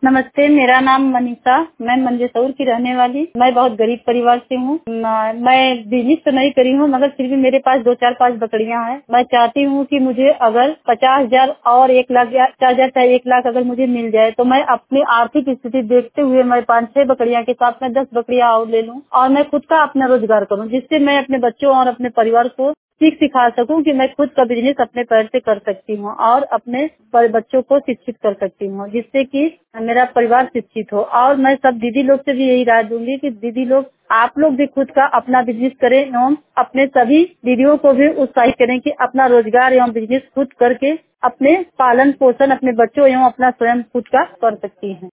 नमस्ते, मेरा नाम मनीषा, मैं मंदसौर की रहने वाली। मैं बहुत गरीब परिवार से हूँ। मैं बिजनेस तो नहीं करी हूँ, मगर फिर भी मेरे पास 2-4-5 बकरियां हैं। मैं चाहती हूँ कि मुझे अगर 50,000 और 1 लाख या 50,000 चाहे 1 लाख अगर मुझे मिल जाए तो मैं अपनी आर्थिक स्थिति देखते हुए मैं 5-6 बकरियां के साथ में 10 बकरियां और ले लूँ और मैं खुद का अपना रोजगार करूँ, जिससे मैं अपने बच्चों और अपने परिवार को सीख सिखा सकूं कि मैं खुद का बिजनेस अपने पैर से कर सकती हूं और अपने बच्चों को शिक्षित कर सकती हूं, जिससे कि मेरा परिवार शिक्षित हो। और मैं सब दीदी लोग से भी यही राय दूंगी कि दीदी लोग आप लोग भी खुद का अपना बिजनेस करें एवं अपने सभी दीदियों को भी उत्साहित करें कि अपना रोजगार एवं बिजनेस खुद करके अपने पालन पोषण अपने बच्चों एवं अपना स्वयं खुद का कर सकती हैं।